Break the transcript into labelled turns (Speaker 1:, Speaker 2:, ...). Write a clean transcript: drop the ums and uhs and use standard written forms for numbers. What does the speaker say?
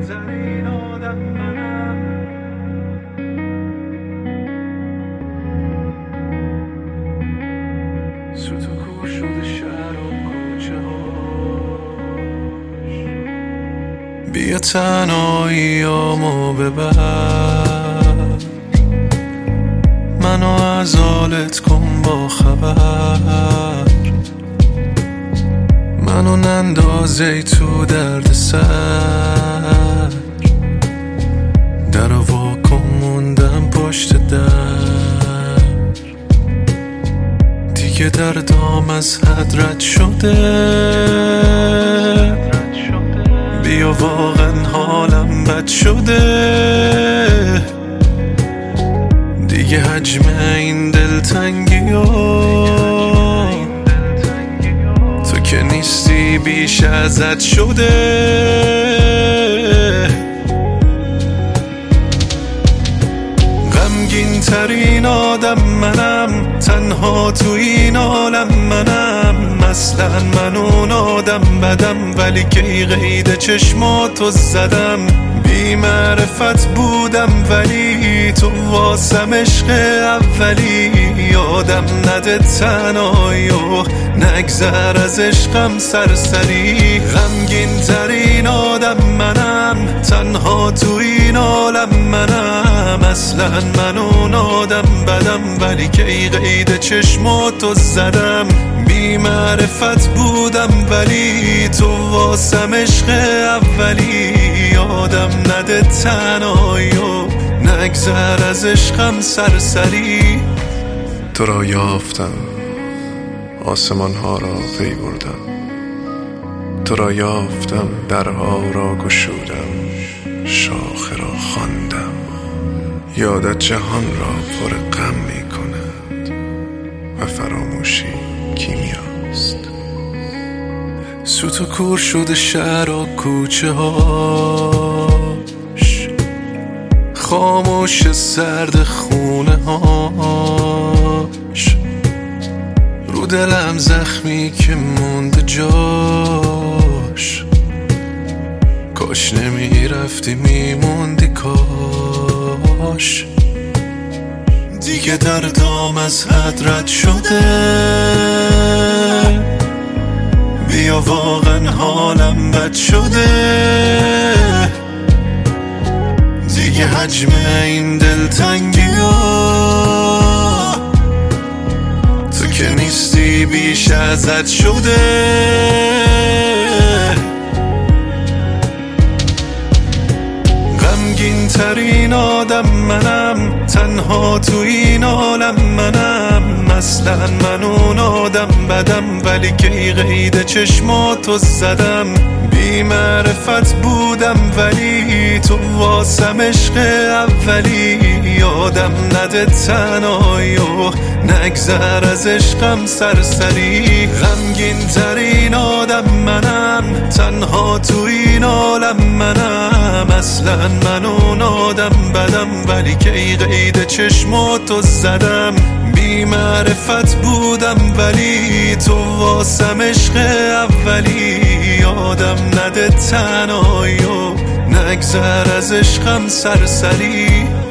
Speaker 1: ترین آدم منم. سوت و کور شده شهر و کوچه هاش. بیا تنهاییامو ببر، منو از حالت کن با خبر، منو نندازی تو درد سر، درو واکن موندم پشت در، دیگه دردام از حد رد شده، بیا واقعا حالم بد شده، دیگه حجم این دلتنگی تو که نیستی بیش ازت شده. غمگین ترین آدم منم، تنها تو این عالم منم، اصلا من اون آدم بدم، ولی که قید چشماتو زدم، بی معرفت بودم ولی تو واسم عشق اولی، یادم نده تنهایی و نگذر از عشقم سرسری. غمگین ترین آدم منم، تنها تو این عالم منم، اصلا من اون آدم بدم، ولی که قید چشماتو زدم، بی معرفت بودم ولی تو واسم عشق اولی، یادم نده تنهایی و نگذر از عشقم سرسری.
Speaker 2: تو را یافتم، آسمان ها را پی بردم، تو را یافتم، درها را گشودم، شاخه را خواندم، یادت جهان را پر غم می کند و فراموشی کیمیاست.
Speaker 1: سوت و کور شده شهر و کوچه هاش، خاموش سرد خونه هاش، رو دلم زخمی که مونده جاش، کاش نمیرفتی میموندی کاش، دیگه دردام از حد رد شده، بیا واقعا حالم بد شده، دیگه حجم این دلتنگی تو که نیستی بیش ازت شده. غمگین ترین آدم منم، تنها تو این عالم منم، اصلا من اون آدم بدم، ولی که قید چشماتو زدم، بی معرفت بودم ولی تو واسم عشق اولی، یادم نده تنهایی و نگذر از عشقم سرسری. غمگین ترین آدم منم، تنها تو این عالم منم، اصلا من اون آدم بدم، ولی که قید چشماتو زدم، بی معرفت بودم ولی تو واسم عشق اولی، یادم نده تنهایی و نگذر از عشقم سرسری.